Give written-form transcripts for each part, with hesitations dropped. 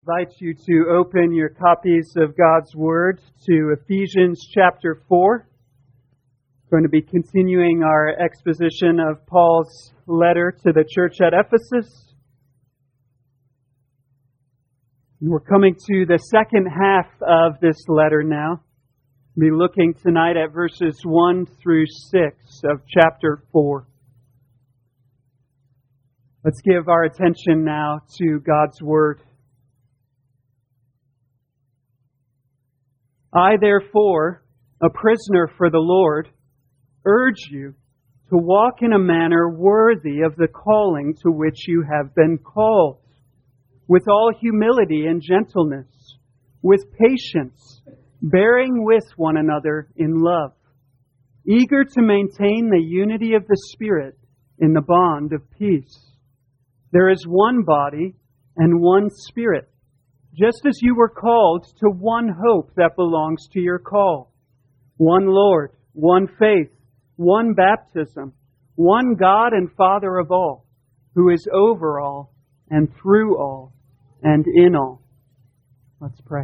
I invite you to open your copies of God's Word to Ephesians chapter 4. We're going to be continuing our exposition of Paul's letter to the church at Ephesus. We're coming to the second half of this letter now. We'll be looking tonight at verses 1 through 6 of chapter 4. Let's give our attention now to God's Word. I, therefore, a prisoner for the Lord, urge you to walk in a manner worthy of the calling to which you have been called, with all humility and gentleness, with patience, bearing with one another in love, eager to maintain the unity of the Spirit in the bond of peace. There is one body and one Spirit, just as you were called to one hope that belongs to your call. One Lord, one faith, one baptism, one God and Father of all, who is over all and through all and in all. Let's pray.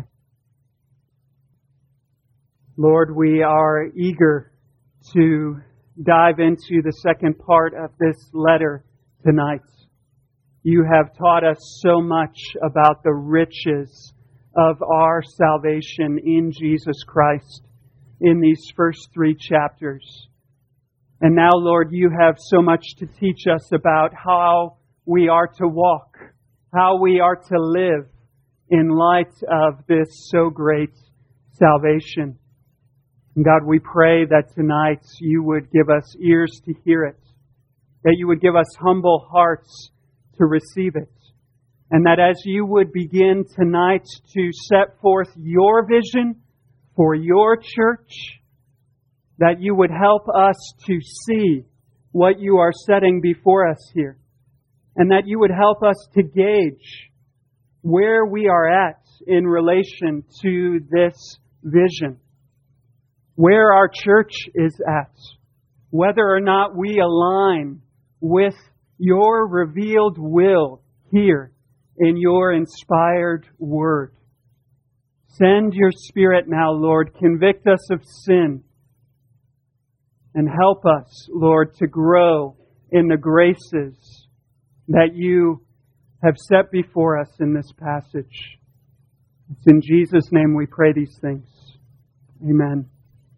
Lord, we are eager to dive into the second part of this letter tonight. You have taught us so much about the riches of our salvation in Jesus Christ in these first 3 chapters. And now, Lord, you have so much to teach us about how we are to walk, how we are to live in light of this so great salvation. And God, we pray that tonight you would give us ears to hear it, that you would give us humble hearts to receive it. And that as you would begin tonight to set forth your vision for your church, that you would help us to see what you are setting before us here. And that you would help us to gauge where we are at in relation to this vision. Where our church is at. Whether or not we align with your revealed will here in your inspired word. Send your Spirit now, Lord. Convict us of sin. And help us, Lord, to grow in the graces that you have set before us in this passage. It's in Jesus' name we pray these things. Amen.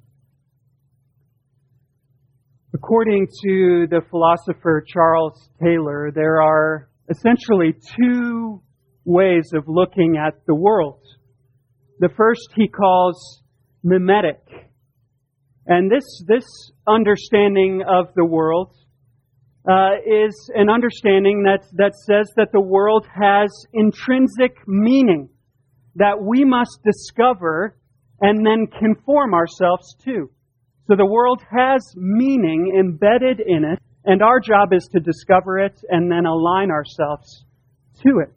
According to the philosopher Charles Taylor, there are essentially 2 ways of looking at the world. The first he calls mimetic. And this understanding of the world is an understanding that says that the world has intrinsic meaning that we must discover and then conform ourselves to. So the world has meaning embedded in it, and our job is to discover it and then align ourselves to it.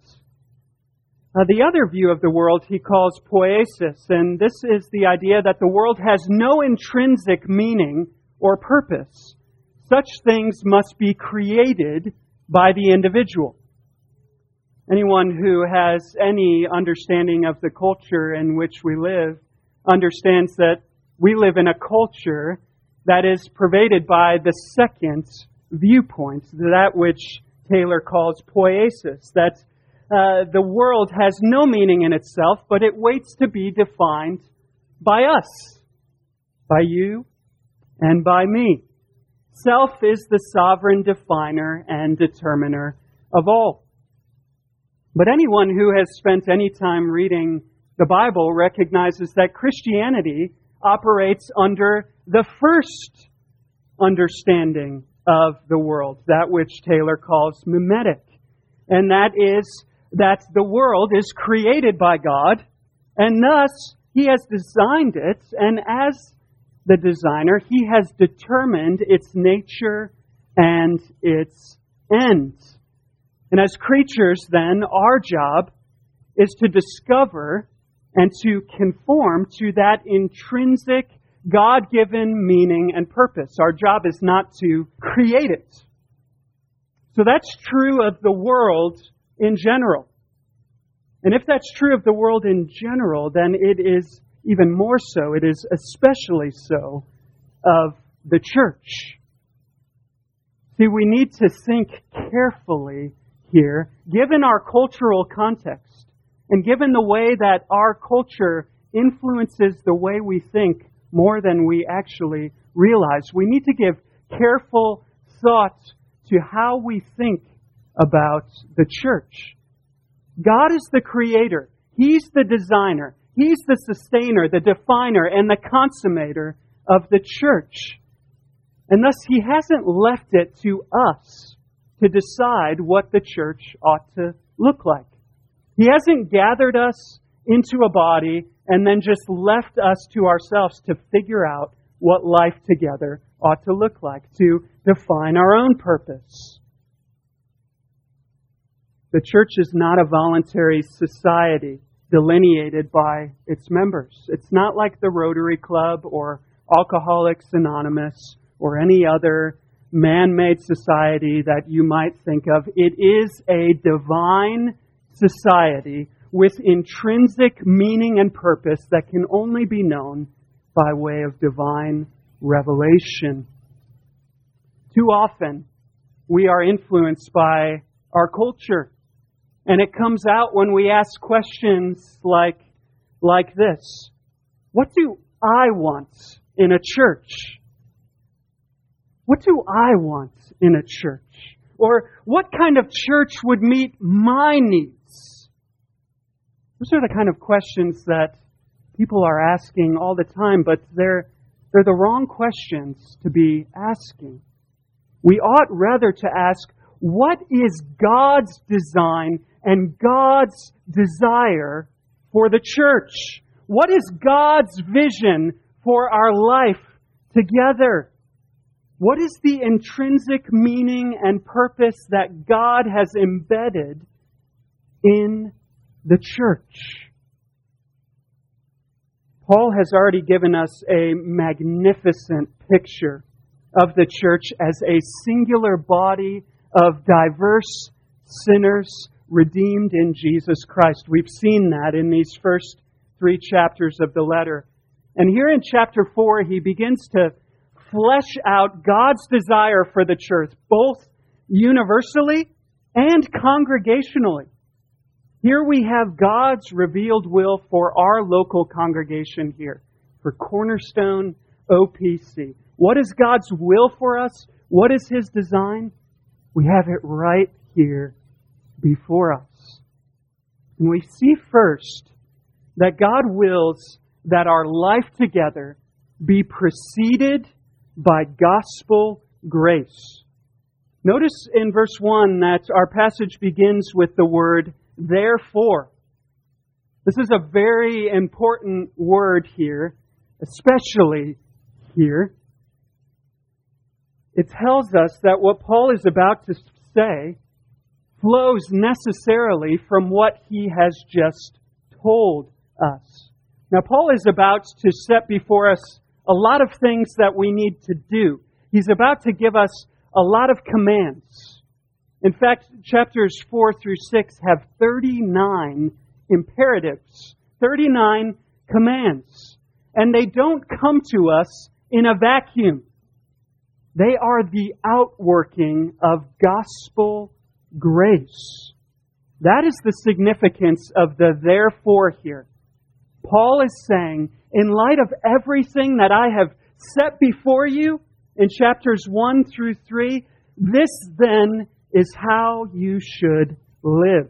The other view of the world he calls poiesis, and this is the idea that the world has no intrinsic meaning or purpose. Such things must be created by the individual. Anyone who has any understanding of the culture in which we live understands that we live in a culture that is pervaded by the second viewpoint, that which Taylor calls poiesis, that the world has no meaning in itself, but it waits to be defined by us, by you, and by me. Self is the sovereign definer and determiner of all. But anyone who has spent any time reading the Bible recognizes that Christianity operates under the first understanding of the world, that which Taylor calls mimetic. And that is that the world is created by God, and thus He has designed it, and as the designer, He has determined its nature and its end. And as creatures, then, our job is to discover and to conform to that intrinsic, God-given meaning and purpose. Our job is not to create it. So that's true of the world in general. And if that's true of the world in general, then it is even more so. It is especially so of the church. See, we need to think carefully here, given our cultural context, and given the way that our culture influences the way we think more than we actually realize. We need to give careful thought to how we think about the church. God is the creator. He's the designer. He's the sustainer, the definer, and the consummator of the church. And thus, He hasn't left it to us to decide what the church ought to look like. He hasn't gathered us into a body and then just left us to ourselves to figure out what life together ought to look like, to define our own purpose. The church is not a voluntary society delineated by its members. It's not like the Rotary Club or Alcoholics Anonymous or any other man-made society that you might think of. It is a divine society with intrinsic meaning and purpose that can only be known by way of divine revelation. Too often, we are influenced by our culture. And it comes out when we ask questions like this. What do I want in a church? What do I want in a church? Or what kind of church would meet my needs? Those are the kind of questions that people are asking all the time, but they're the wrong questions to be asking. We ought rather to ask, what is God's design and God's desire for the church? What is God's vision for our life together? What is the intrinsic meaning and purpose that God has embedded in the church? Paul has already given us a magnificent picture of the church as a singular body of diverse sinners redeemed in Jesus Christ. We've seen that in these first 3 chapters of the letter. And here in chapter 4, he begins to flesh out God's desire for the church, both universally and congregationally. Here we have God's revealed will for our local congregation here, for Cornerstone OPC. What is God's will for us? What is His design? We have it right here before us. And we see first that God wills that our life together be preceded by gospel grace. Notice in verse 1 that our passage begins with the word therefore. This is a very important word here, especially here. It tells us that what Paul is about to say flows necessarily from what he has just told us. Now, Paul is about to set before us a lot of things that we need to do. He's about to give us a lot of commands. In fact, chapters 4 through 6 have 39 imperatives, 39 commands. And they don't come to us in a vacuum. They are the outworking of gospel grace. That is the significance of the therefore here. Paul is saying, in light of everything that I have set before you in chapters 1 through 3, this then is how you should live.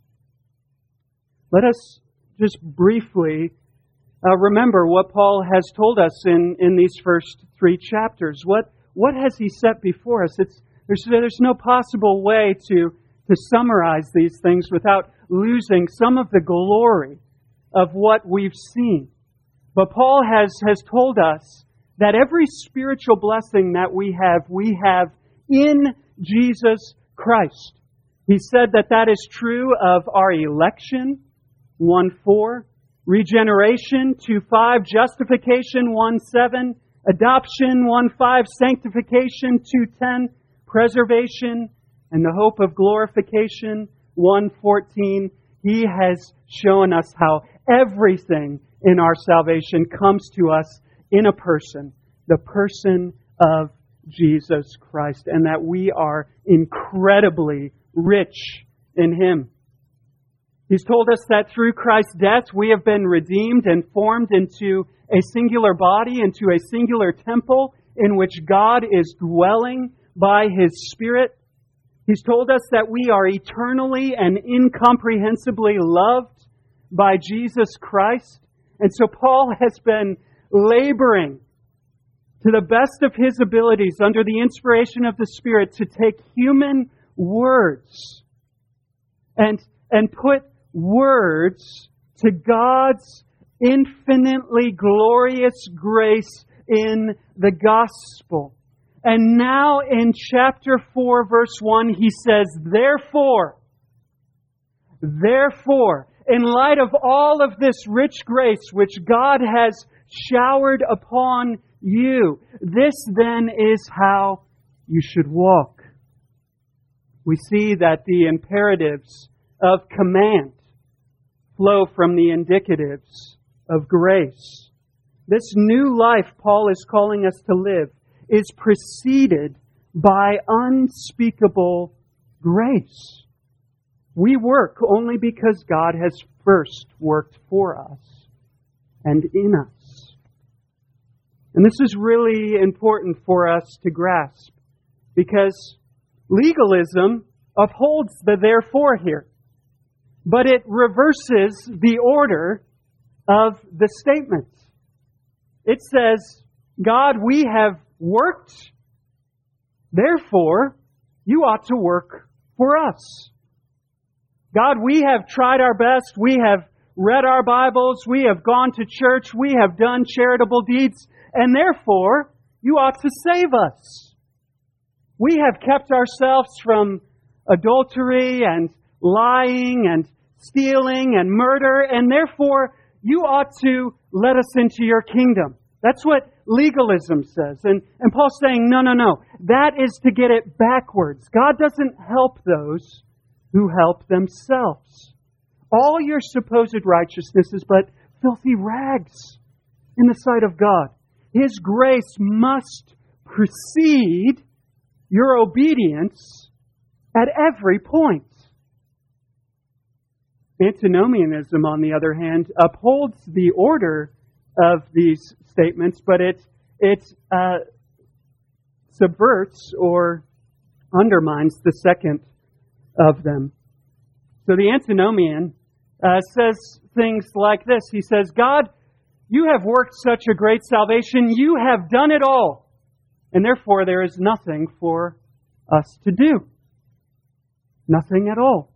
Let us just briefly remember what Paul has told us in these first 3 chapters. What has he set before us? There's no possible way to summarize these things without losing some of the glory of what we've seen. But Paul has told us that every spiritual blessing that we have in Jesus Christ. He said that is true of our election, 1:4, regeneration, 2:5, justification, 1:7, adoption, 1:5, sanctification, 2:10, preservation, and the hope of glorification, 1:14. He has shown us how everything in our salvation comes to us in a person, the person of Jesus Christ, and that we are incredibly rich in Him. He's told us that through Christ's death, we have been redeemed and formed into a singular body, into a singular temple in which God is dwelling by His Spirit. He's told us that we are eternally and incomprehensibly loved by Jesus Christ. And so Paul has been laboring to the best of his abilities under the inspiration of the Spirit to take human words and put words to God's infinitely glorious grace in the gospel. And now in chapter 4, verse 1, he says, Therefore, in light of all of this rich grace which God has showered upon you, this then is how you should walk. We see that the imperatives of command flow from the indicatives of grace. This new life Paul is calling us to live is preceded by unspeakable grace. We work only because God has first worked for us and in us. And this is really important for us to grasp because legalism upholds the therefore here, but it reverses the order of the statements. It says, God, we have worked, therefore, you ought to work for us. God, we have tried our best. We have read our Bibles. We have gone to church. We have done charitable deeds. And therefore, you ought to save us. We have kept ourselves from adultery and lying and stealing and murder. And therefore, you ought to let us into your kingdom. That's what legalism says. And Paul's saying, no. That is to get it backwards. God doesn't help those who help themselves. All your supposed righteousness is but filthy rags in the sight of God. His grace must precede your obedience at every point. Antinomianism, on the other hand, upholds the order of these statements, but it subverts or undermines the second of them. So the antinomian says things like this. He says, God, you have worked such a great salvation. You have done it all. And therefore there is nothing for us to do. Nothing at all.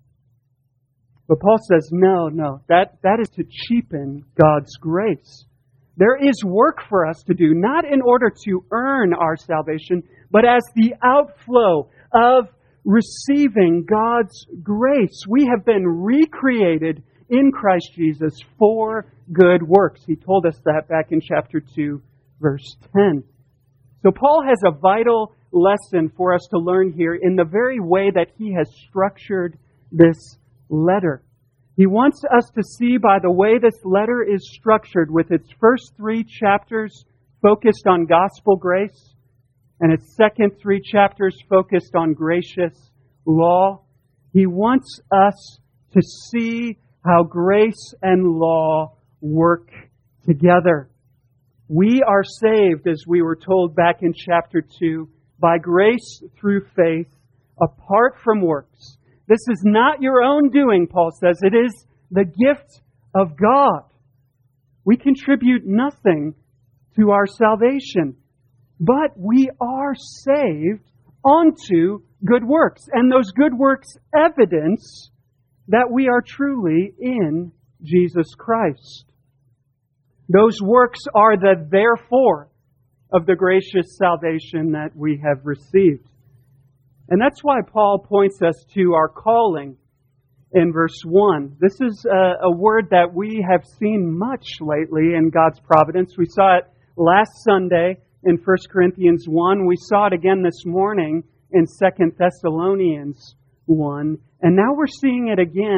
But Paul says, no, that is to cheapen God's grace. There is work for us to do, not in order to earn our salvation, but as the outflow of receiving God's grace. We have been recreated in Christ Jesus for good works. He told us that back in chapter 2, verse 10. So Paul has a vital lesson for us to learn here in the very way that he has structured this letter. He wants us to see by the way this letter is structured, with its first 3 chapters focused on gospel grace and its second 3 chapters focused on gracious law. He wants us to see how grace and law work together. We are saved, as we were told back in chapter 2, by grace through faith, apart from works. This is not your own doing, Paul says. It is the gift of God. We contribute nothing to our salvation, but we are saved onto good works. And those good works evidence that we are truly in Jesus Christ. Those works are the therefore of the gracious salvation that we have received. And that's why Paul points us to our calling in verse 1. This is a word that we have seen much lately in God's providence. We saw it last Sunday in 1 Corinthians 1. We saw it again this morning in 2 Thessalonians 1. And now we're seeing it again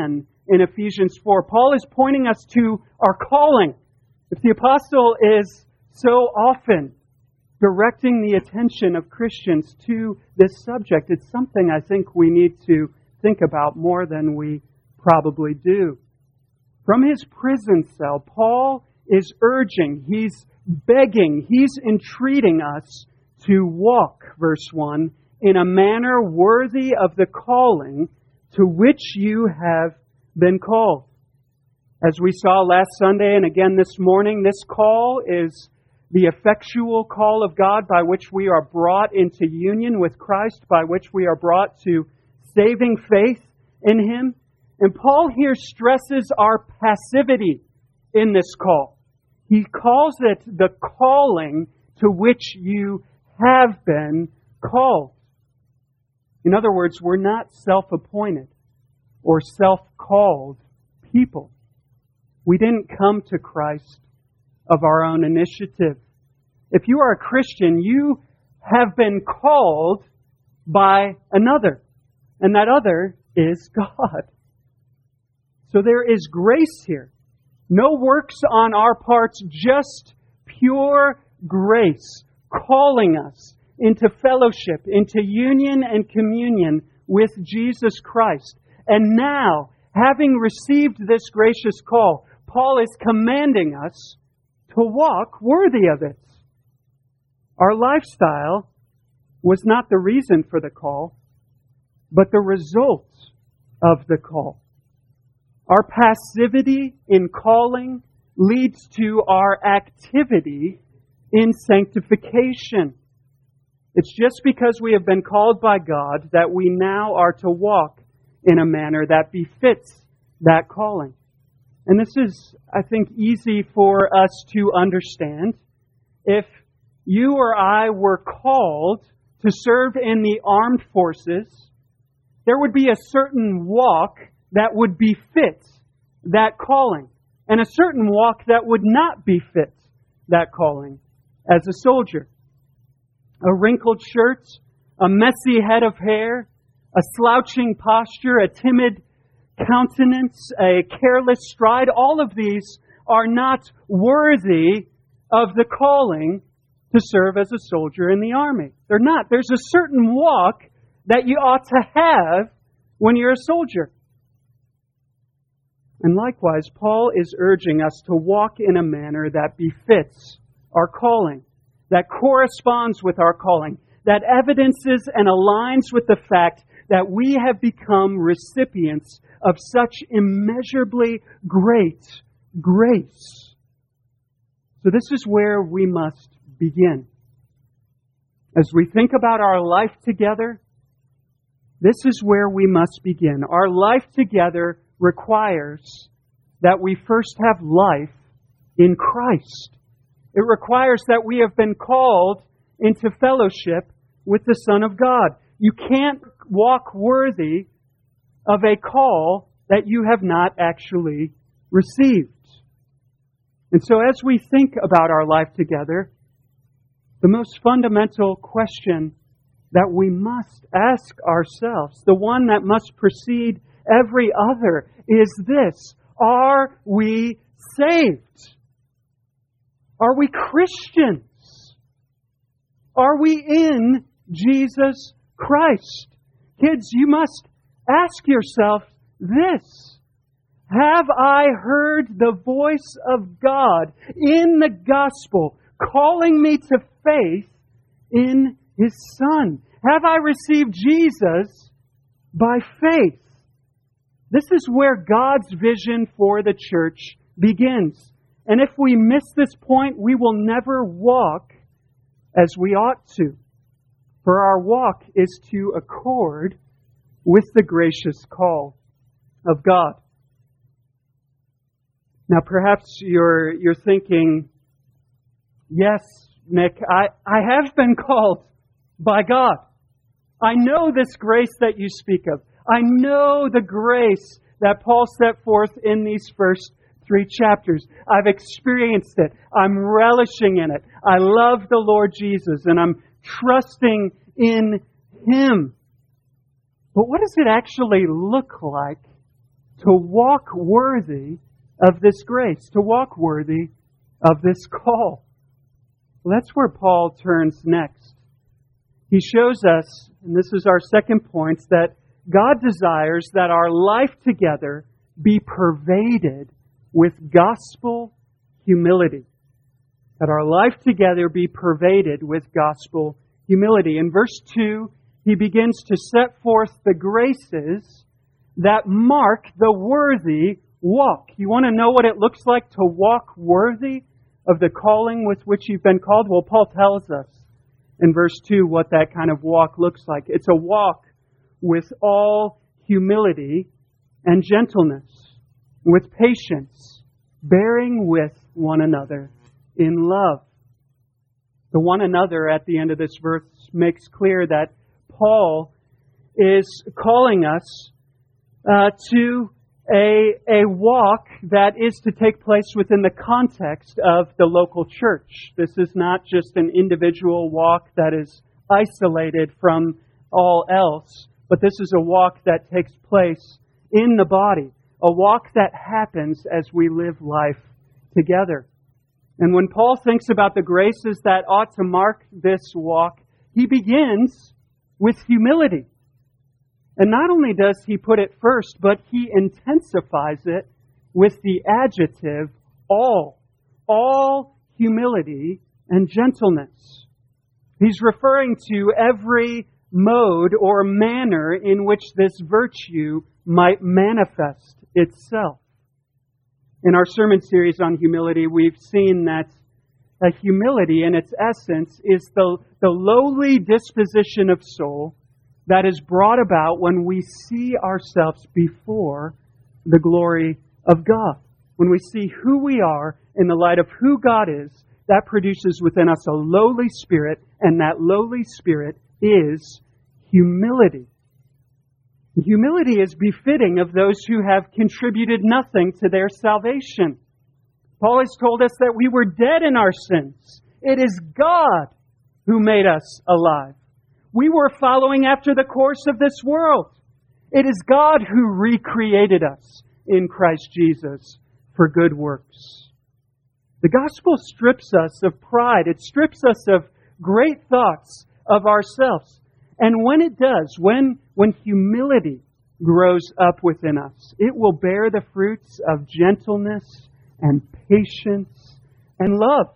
in Ephesians 4. Paul is pointing us to our calling. If the apostle is so often directing the attention of Christians to this subject, it's something I think we need to think about more than we probably do. From his prison cell, Paul is urging, he's begging, he's entreating us to walk, verse 1, in a manner worthy of the calling to which you have been called. As we saw last Sunday and again this morning, this call is the effectual call of God by which we are brought into union with Christ, by which we are brought to saving faith in Him. And Paul here stresses our passivity in this call. He calls it the calling to which you have been called. In other words, we're not self-appointed or self-called people. We didn't come to Christ of our own initiative. If you are a Christian, you have been called by another, and that other is God. So there is grace here. No works on our parts, just pure grace calling us into fellowship, into union and communion with Jesus Christ. And now, having received this gracious call, Paul is commanding us to walk worthy of it. Our lifestyle was not the reason for the call, but the result of the call. Our passivity in calling leads to our activity in sanctification. It's just because we have been called by God that we now are to walk in a manner that befits that calling. And this is, I think, easy for us to understand. If you or I were called to serve in the armed forces, there would be a certain walk that would befit that calling, and a certain walk that would not befit that calling as a soldier. A wrinkled shirt, a messy head of hair, a slouching posture, a timid countenance, a careless stride, all of these are not worthy of the calling to serve as a soldier in the army. They're not. There's a certain walk that you ought to have when you're a soldier. And likewise, Paul is urging us to walk in a manner that befits our calling, that corresponds with our calling, that evidences and aligns with the fact that we have become recipients of such immeasurably great grace. So this is where we must begin. As we think about our life together, this is where we must begin. Our life together requires that we first have life in Christ. It requires that we have been called into fellowship with the Son of God. You can't walk worthy of a call that you have not actually received. And so as we think about our life together, the most fundamental question that we must ask ourselves, the one that must precede every other, is this: are we saved? Are we Christians? Are we in Jesus Christ? Kids, you must ask yourself this: have I heard the voice of God in the gospel calling me to faith in His Son? Have I received Jesus by faith? This is where God's vision for the church begins. And if we miss this point, we will never walk as we ought to. For our walk is to accord with the gracious call of God. Now perhaps you're thinking, yes, Nick, I have been called by God. I know this grace that you speak of. I know the grace that Paul set forth in these first 3 chapters. I've experienced it. I'm relishing in it. I love the Lord Jesus, and I'm trusting in Him. But what does it actually look like to walk worthy of this grace, to walk worthy of this call. Well, that's where Paul turns next. He shows us, and this is our second point, that God desires that our life together be pervaded with gospel humility. That our life together be pervaded with gospel humility. In verse 2, he begins to set forth the graces that mark the worthy walk. You want to know what it looks like to walk worthy of the calling with which you've been called? Well, Paul tells us in verse 2 what that kind of walk looks like. It's a walk with all humility and gentleness, with patience, bearing with one another in love. The one another at the end of this verse makes clear that Paul is calling us to a walk that is to take place within the context of the local church. This is not just an individual walk that is isolated from all else, but this is a walk that takes place in the body, a walk that happens as we live life together. And when Paul thinks about the graces that ought to mark this walk, he begins with humility. And not only does he put it first, but he intensifies it with the adjective all humility and gentleness. He's referring to every mode or manner in which this virtue might manifest itself. In our sermon series on humility, we've seen that humility in its essence is the lowly disposition of soul that is brought about when we see ourselves before the glory of God. When we see who we are in the light of who God is, that produces within us a lowly spirit, and that lowly spirit is humility. Humility is befitting of those who have contributed nothing to their salvation. Paul has told us that we were dead in our sins. It is God who made us alive. We were following after the course of this world. It is God who recreated us in Christ Jesus for good works. The gospel strips us of pride. It strips us of great thoughts of ourselves. And when it does, when humility grows up within us, it will bear the fruits of gentleness and patience and love.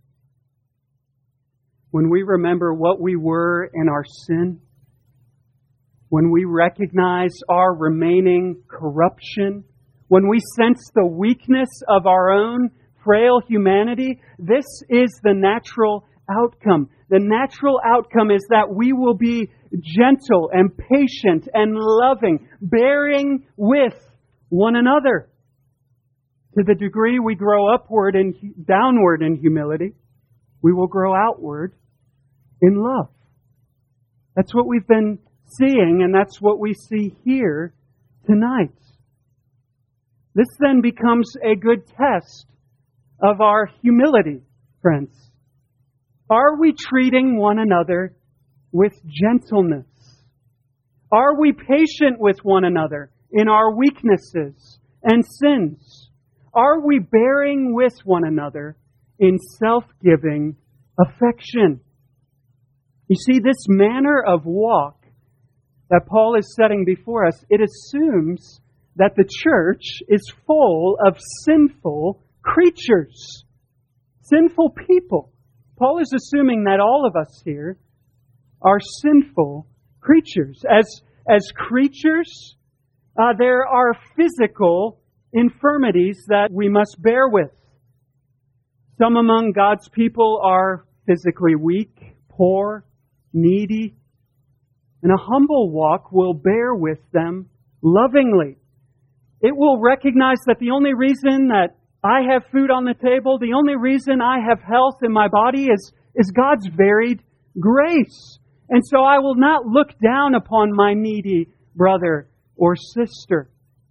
When we remember what we were in our sin, when we recognize our remaining corruption, when we sense the weakness of our own frail humanity, this is the natural outcome. The natural outcome is that we will be gentle and patient and loving, bearing with one another. To the degree we grow upward and downward in humility, we will grow outward in love. That's what we've been seeing, and that's what we see here tonight. This then becomes a good test of our humility, friends. Are we treating one another with gentleness? Are we patient with one another in our weaknesses and sins? Are we bearing with one another in self-giving affection? You see, this manner of walk that Paul is setting before us, it assumes that the church is full of sinful creatures, sinful people. Paul is assuming that all of us here are sinful creatures. As creatures, there are physical infirmities that we must bear with. Some among God's people are physically weak, poor, needy, and a humble walk will bear with them lovingly. It will recognize that the only reason that I have food on the table, the only reason I have health in my body is God's varied grace. And so I will not look down upon my needy brother or sister.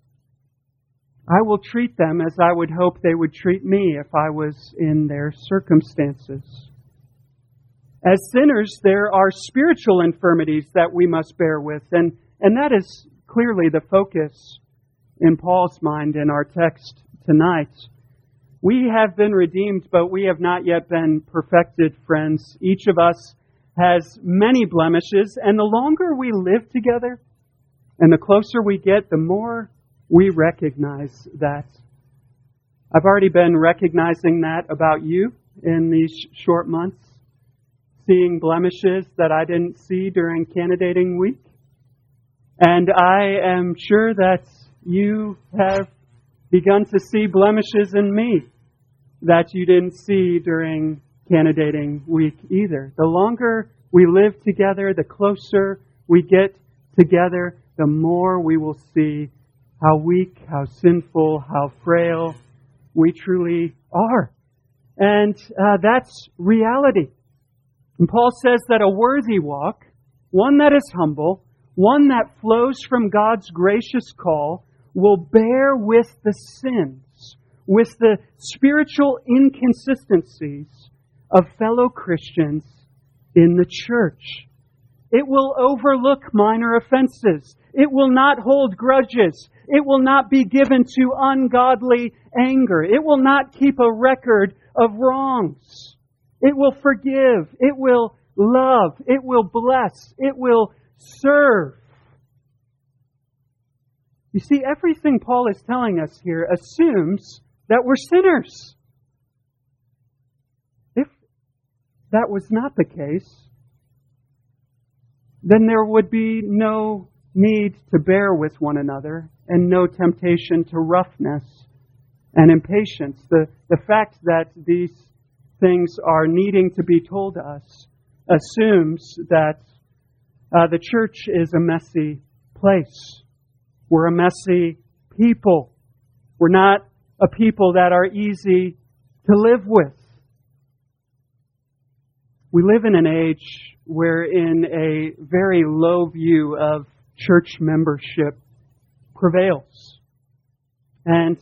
I will treat them as I would hope they would treat me if I was in their circumstances. As sinners, there are spiritual infirmities that we must bear with, and that is clearly the focus in Paul's mind in our text tonight. We have been redeemed, but we have not yet been perfected, friends. Each of us has many blemishes, and the longer we live together and the closer we get, the more we recognize that. I've already been recognizing that about you in these short months, seeing blemishes that I didn't see during candidating week. And I am sure that you have begun to see blemishes in me that you didn't see during candidating week either. The longer we live together, the closer we get together, the more we will see how weak, how sinful, how frail we truly are. And that's reality. And Paul says that a worthy walk, one that is humble, one that flows from God's gracious call, will bear with the sins, with the spiritual inconsistencies of fellow Christians in the church. It will overlook minor offenses. It will not hold grudges. It will not be given to ungodly anger. It will not keep a record of wrongs. It will forgive. It will love. It will bless. It will serve. You see, everything Paul is telling us here assumes that we're sinners. If that was not the case, then there would be no need to bear with one another and no temptation to roughness and impatience. The fact that these things are needing to be told us assumes that the church is a messy place. We're a messy people. We're not a people that are easy to live with. We live in an age wherein a very low view of church membership prevails. And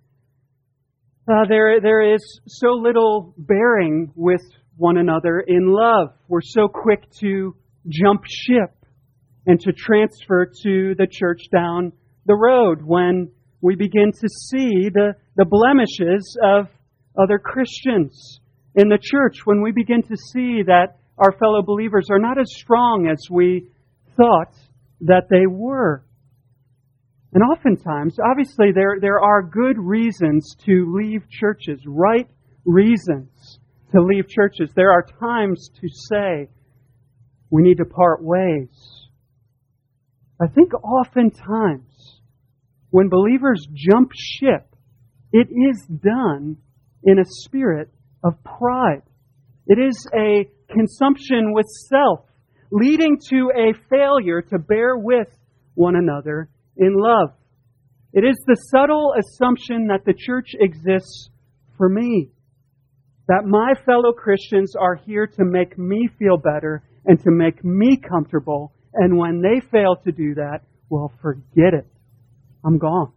there is so little bearing with one another in love. We're so quick to jump ship and to transfer to the church down the road when we begin to see the blemishes of other Christians in the church, when we begin to see that our fellow believers are not as strong as we thought that they were. And oftentimes, obviously, there are good reasons to leave churches, right reasons to leave churches. There are times to say, we need to part ways. I think oftentimes, when believers jump ship, it is done in a spirit of pride. It is a consumption with self, leading to a failure to bear with one another in love. It is the subtle assumption that the church exists for me, that my fellow Christians are here to make me feel better and to make me comfortable, and when they fail to do that, well, forget it. I'm gone.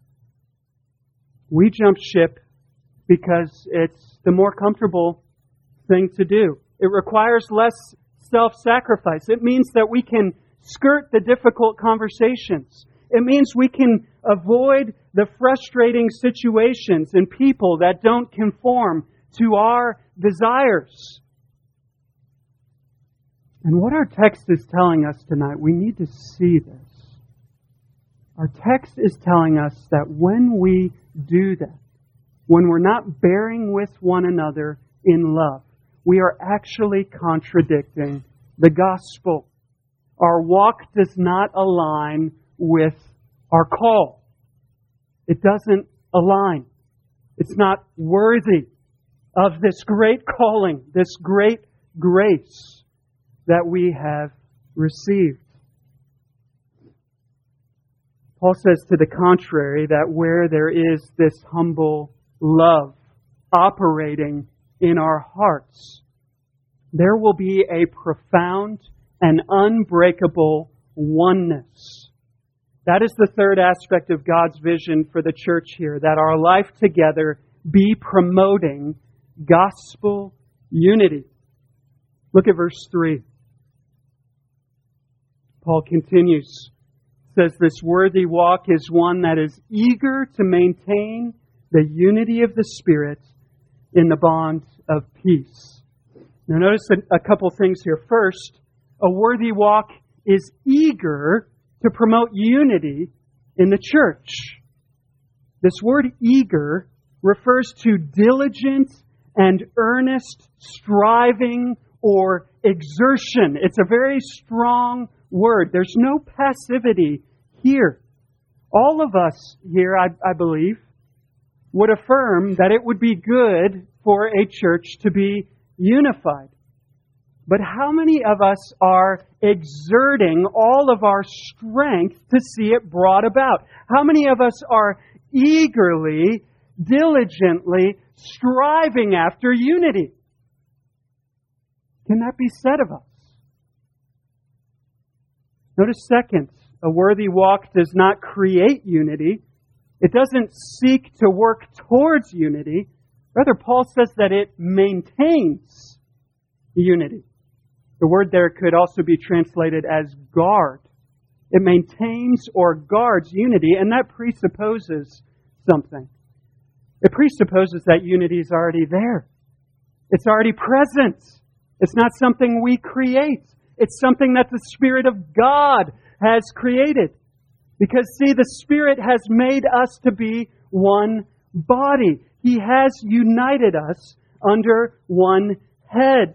We jump ship because it's the more comfortable thing to do. It requires less self-sacrifice. It means that we can skirt the difficult conversations. It means we can avoid the frustrating situations and people that don't conform to our desires. And what our text is telling us tonight, we need to see this. Our text is telling us that when we do that, when we're not bearing with one another in love, we are actually contradicting the gospel. Our walk does not align with our call. It doesn't align. It's not worthy of this great calling, this great grace that we have received. Paul says to the contrary that where there is this humble love operating in our hearts, there will be a profound and unbreakable oneness. That is the third aspect of God's vision for the church here, that our life together be promoting gospel unity. Look at verse 3. Paul continues says this worthy walk is one that is eager to maintain the unity of the Spirit in the bond of peace. Now notice a couple things here. First, a worthy walk is eager to promote unity in the church. This word eager refers to diligent and earnest striving or exertion. It's a very strong word. There's no passivity here. All of us here, I believe, would affirm that it would be good for a church to be unified. But how many of us are exerting all of our strength to see it brought about? How many of us are eagerly, diligently striving after unity? Can that be said of us? Notice second, a worthy walk does not create unity. It doesn't seek to work towards unity. Rather, Paul says that it maintains unity. The word there could also be translated as guard. It maintains or guards unity, and that presupposes something. It presupposes that unity is already there. It's already present. It's not something we create. It's something that the Spirit of God has created. Because, see, the Spirit has made us to be one body. He has united us under one head.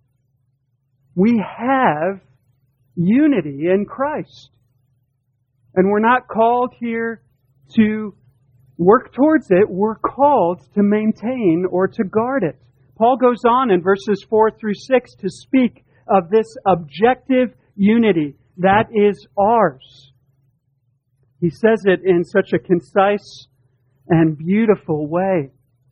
We have unity in Christ. And we're not called here to work towards it. We're called to maintain or to guard it. Paul goes on in verses 4 through 6 to speak of this objective unity that is ours. He says it in such a concise and beautiful way.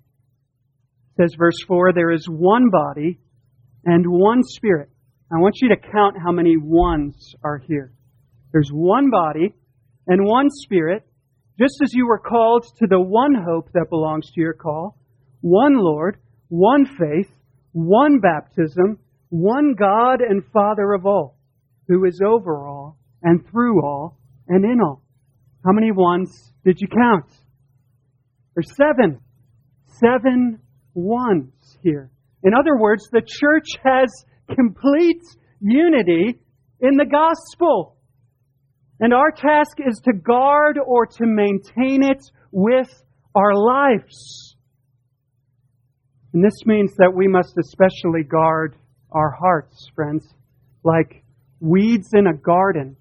It says, verse 4, there is one body and one Spirit. I want you to count how many ones are here. There's one body and one Spirit, just as you were called to the one hope that belongs to your call, one Lord, one faith, one baptism, one God and Father of all, who is over all and through all and in all. How many ones did you count? There's 7. 7 ones here. In other words, the church has complete unity in the gospel. And our task is to guard or to maintain it with our lives. And this means that we must especially guard our hearts, friends. Like weeds in a garden,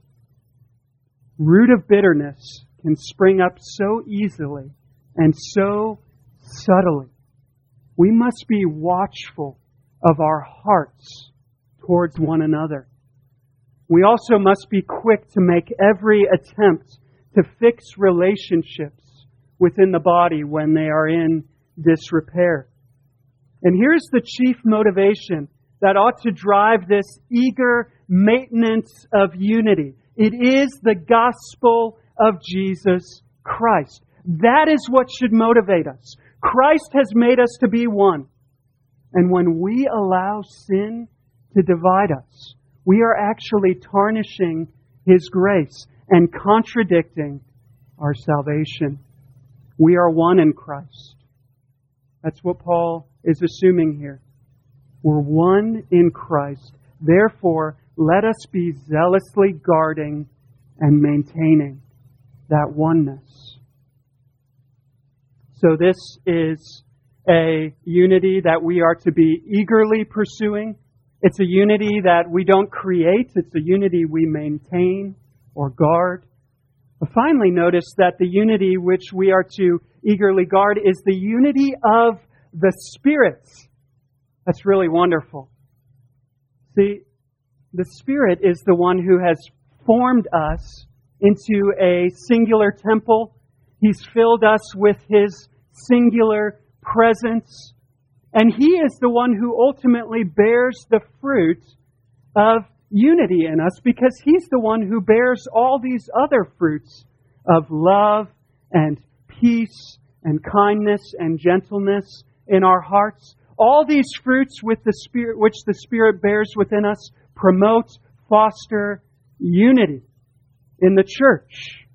root of bitterness can spring up so easily and so subtly. We must be watchful of our hearts towards one another. We also must be quick to make every attempt to fix relationships within the body when they are in disrepair. And here's the chief motivation that ought to drive this eager maintenance of unity. It is the gospel of Jesus Christ. That is what should motivate us. Christ has made us to be one. And when we allow sin to divide us, we are actually tarnishing His grace and contradicting our salvation. We are one in Christ. That's what Paul is assuming here. We're one in Christ. Therefore, let us be zealously guarding and maintaining that oneness. So this is a unity that we are to be eagerly pursuing. It's a unity that we don't create. It's a unity we maintain or guard. But finally, notice that the unity which we are to eagerly guard is the unity of the Spirit. That's really wonderful. See, the Spirit is the one who has formed us into a singular temple. He's filled us with His singular presence. And He is the one who ultimately bears the fruit of unity in us, because He's the one who bears all these other fruits of love and peace and kindness and gentleness in our hearts. All these fruits with the Spirit, which the Spirit bears within us, promote, foster unity in the church.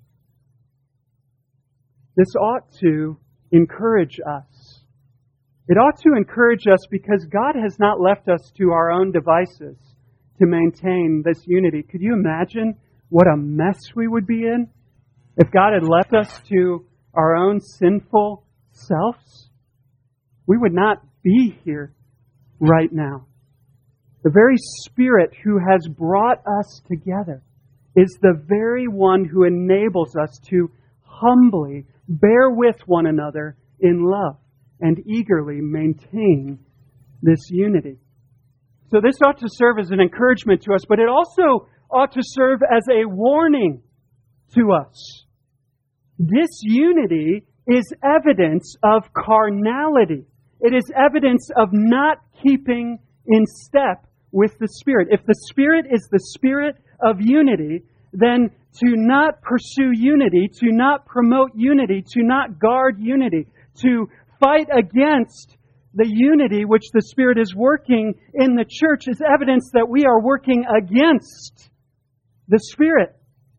This ought to encourage us. It ought to encourage us because God has not left us to our own devices to maintain this unity. Could you imagine what a mess we would be in if God had left us to our own sinful selves? We would not be here right now. The very Spirit who has brought us together is the very one who enables us to humbly bear with one another in love and eagerly maintain this unity. So this ought to serve as an encouragement to us, but it also ought to serve as a warning to us. Disunity is evidence of carnality. It is evidence of not keeping in step with the Spirit. If the Spirit is the Spirit of unity, then to not pursue unity, to not promote unity, to not guard unity, to fight against the unity which the Spirit is working in the church is evidence that we are working against the Spirit.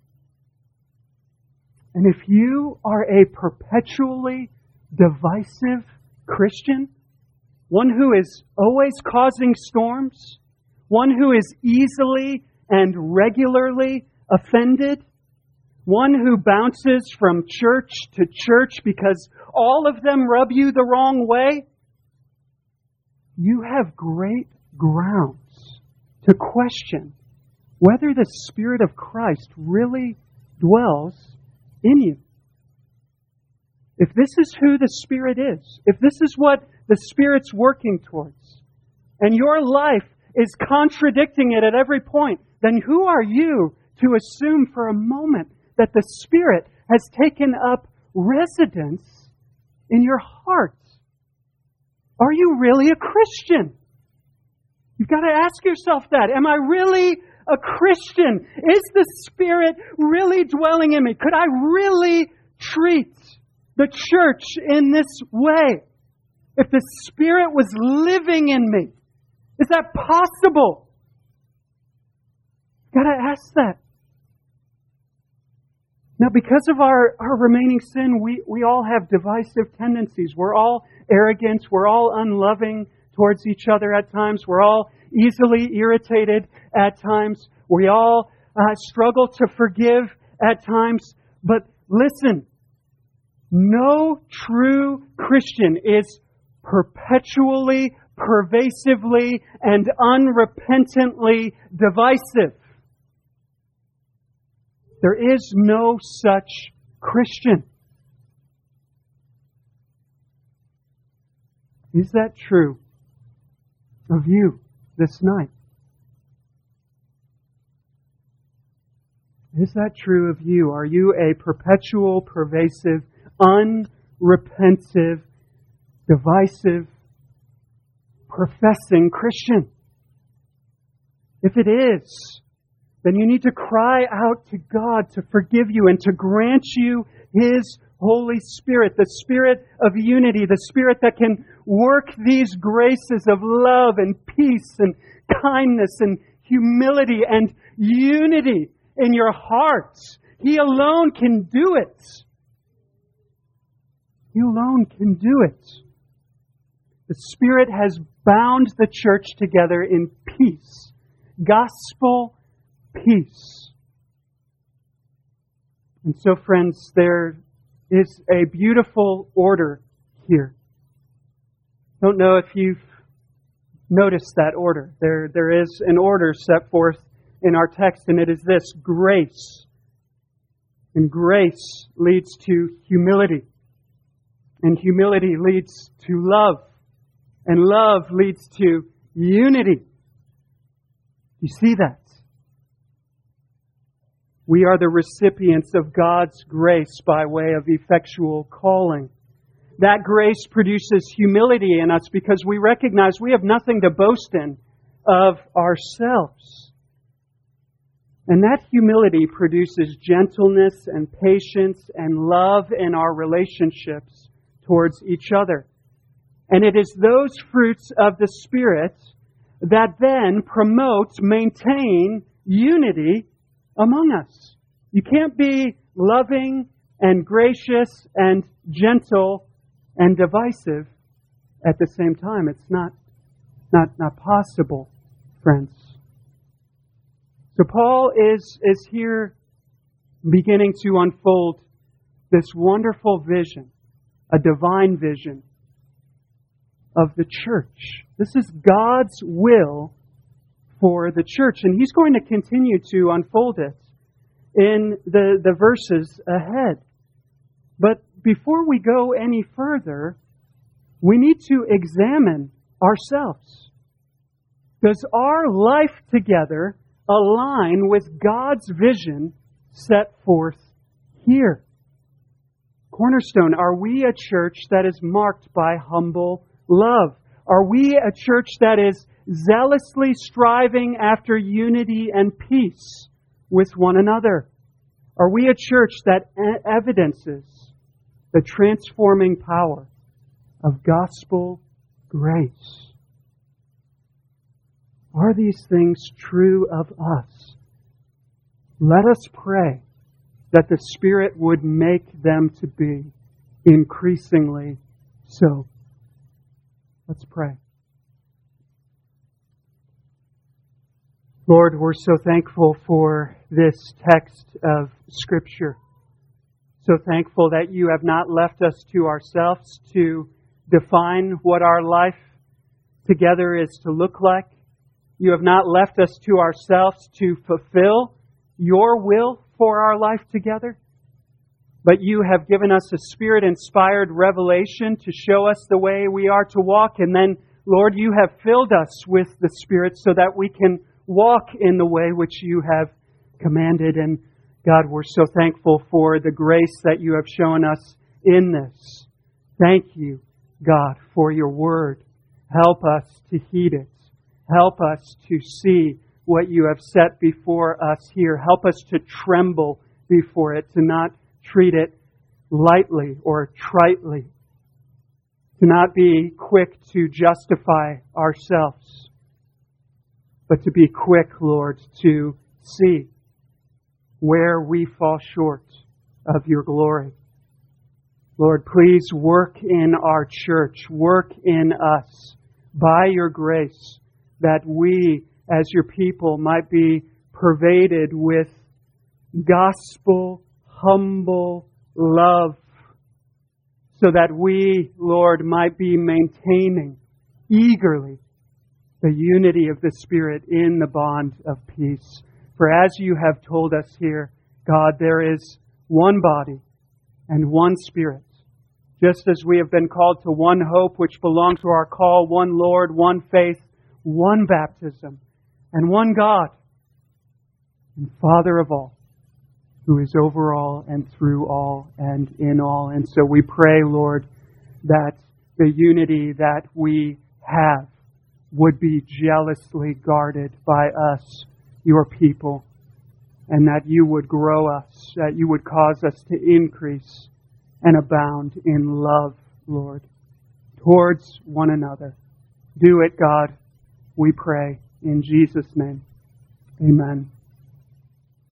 And if you are a perpetually divisive Christian, one who is always causing storms, one who is easily and regularly offended, one who bounces from church to church because all of them rub you the wrong way, you have great grounds to question whether the Spirit of Christ really dwells in you. If this is who the Spirit is, if this is what the Spirit's working towards, and your life is contradicting it at every point, then who are you to assume for a moment that the Spirit has taken up residence in your heart? Are you really a Christian? You've got to ask yourself that. Am I really a Christian? Is the Spirit really dwelling in me? Could I really treat the church in this way if the Spirit was living in me? Is that possible? You've got to ask that. Now, because of our remaining sin, we all have divisive tendencies. We're all arrogant. We're all unloving towards each other at times. We're all easily irritated at times. We all struggle to forgive at times. But listen, no true Christian is perpetually, pervasively, and unrepentantly divisive. There is no such Christian. Is that true of you this night? Is that true of you? Are you a perpetual, pervasive, unrepentive, divisive, professing Christian? If it is, then you need to cry out to God to forgive you and to grant you His Holy Spirit, the Spirit of unity, the Spirit that can work these graces of love and peace and kindness and humility and unity in your hearts. He alone can do it. He alone can do it. The Spirit has bound the church together in peace. Gospel peace. And so, friends, there is a beautiful order here. Don't know if you've noticed that order. There is an order set forth in our text, and it is this: grace. And grace leads to humility. And humility leads to love. And love leads to unity. You see that? We are the recipients of God's grace by way of effectual calling. That grace produces humility in us because we recognize we have nothing to boast in of ourselves. And that humility produces gentleness and patience and love in our relationships towards each other. And it is those fruits of the Spirit that then promote, maintain unity among us. You can't be loving and gracious and gentle and divisive at the same time. It's not possible, friends. So Paul is here beginning to unfold this wonderful vision, a divine vision of the church. This is God's will for the church, and He's going to continue to unfold it in the verses ahead. But before we go any further, we need to examine ourselves. Does our life together align with God's vision set forth here? Cornerstone, are we a church that is marked by humble love? Are we a church that is zealously striving after unity and peace with one another? Are we a church that evidences the transforming power of gospel grace? Are these things true of us? Let us pray that the Spirit would make them to be increasingly so. Let's pray. Lord, we're so thankful for this text of Scripture. So thankful that You have not left us to ourselves to define what our life together is to look like. You have not left us to ourselves to fulfill Your will for our life together. But You have given us a Spirit-inspired revelation to show us the way we are to walk. And then, Lord, You have filled us with the Spirit so that we can walk in the way which You have commanded. And God, we're so thankful for the grace that You have shown us in this. Thank You, God, for Your Word. Help us to heed it. Help us to see what You have set before us here. Help us to tremble before it, to not treat it lightly or tritely, to not be quick to justify ourselves, but to be quick, Lord, to see where we fall short of Your glory. Lord, please work in our church, work in us by Your grace, that we, as Your people, might be pervaded with gospel, humble love, so that we, Lord, might be maintaining eagerly the unity of the Spirit in the bond of peace. For as You have told us here, God, there is one body and one Spirit. Just as we have been called to one hope which belongs to our call, one Lord, one faith, one baptism, and one God, and Father of all, who is over all and through all and in all. And so we pray, Lord, that the unity that we have would be jealously guarded by us, Your people, and that You would grow us, that You would cause us to increase and abound in love, Lord, towards one another. Do it, God, we pray, in Jesus' name. Amen.